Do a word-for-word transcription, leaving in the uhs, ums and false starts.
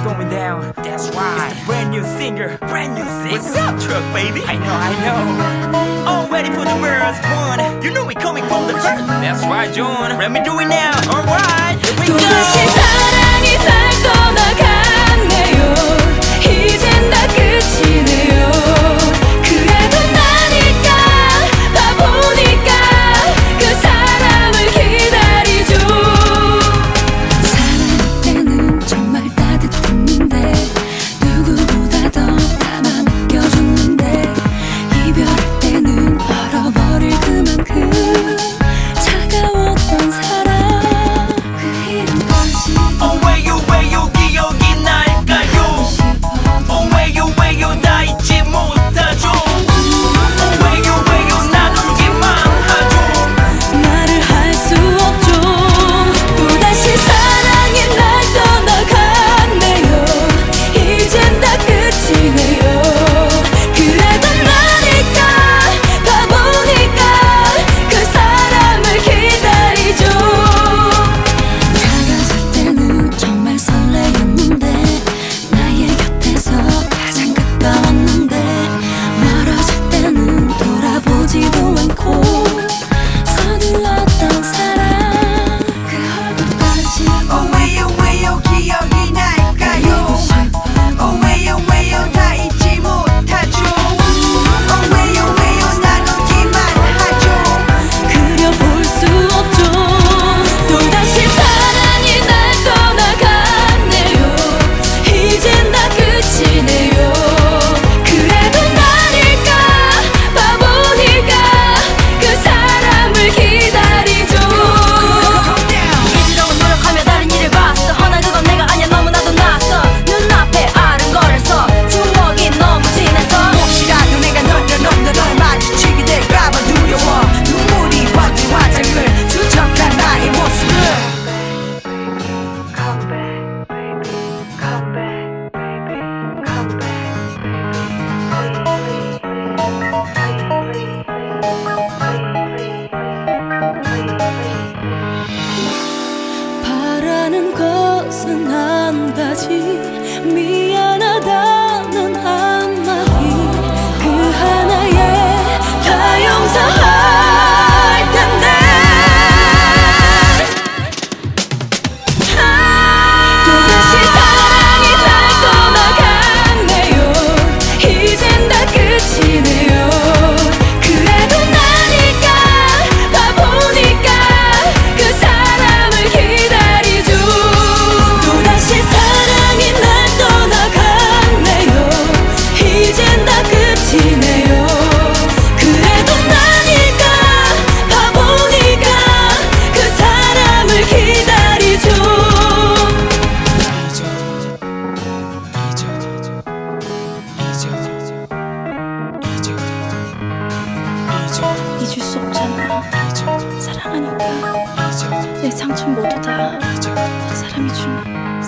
going down. That's right. It's the brand new singer, brand new singer. What's up, truck baby? I know, I know. All ready for the first one. You know we coming from the earth. That's right, John. Let me do it now. Alright, here we go. 또다시 사랑이 날 떠나갔네요. 이젠 다 끝이네요. 그래도 나니까 바보니까 그 사람을 기다리죠. 사랑할 때는 정말 따뜻했는데 누구보다 더 나만 느껴줬는데 이별할 때는 얼어버릴 그만큼 차가웠던 사랑 그 이름까지 Oh 왜요 왜요 기억이 날까요? Oh 왜요 왜요 다 잊지 못하죠? Oh 왜요 왜요 난 울기만 하죠? 말을 할 수 없죠. 또다시 사랑이 날 떠나갔네요. 이젠 다 끝이네요. 그래도 나니까 바보니까 그 사람을 기다리죠. 다가설 때는 정말 설레였는데 나의 곁에서 가장 가까웠는데 멀어질 때는 돌아보지도 않고 서둘렀던 사랑 그 얼굴까지 Oh 왜요 왜요 기억이 날까요? Oh 왜요 왜요 다 잊지 못하죠? Oh 왜요 왜요 난 웃기만 하죠? 그려볼 수 없죠. 또다시 사랑이 날 떠나갔네요. 이젠 다 끝이네요. 그래도 나니까 바보니까 그 사람을 기다리죠. 잊으려고 노력하며 다른 일을 봤어. 허나 그건 내가 아니야. 너무나도 낯서 눈앞에 아른거려서 추억이 너무 진해서 혹시라도 내가 널려놓는 널 마주치게 될까봐 두려워. 눈물이 번진 화장을 수척한 나의 모습을 Come back, baby. Come back, baby. Come back, baby. Please, 바라는 것은 한 가지 미안하다는 한마디 그 하나에 다 용서할 텐데 또다시 사랑이 날 떠나갔네요. 이젠 다 끝이네요. 그래도 나니까 바보니까 그 사람을 기다리죠. 또다시 사랑이 날 떠나갔네요. 이젠 다 끝이네요. 그래도 나니까 바보니까 그 사람을 기다리죠. 잊을 수 없잖아. 사랑하니까 내 상처 모두 다 그 사람이 준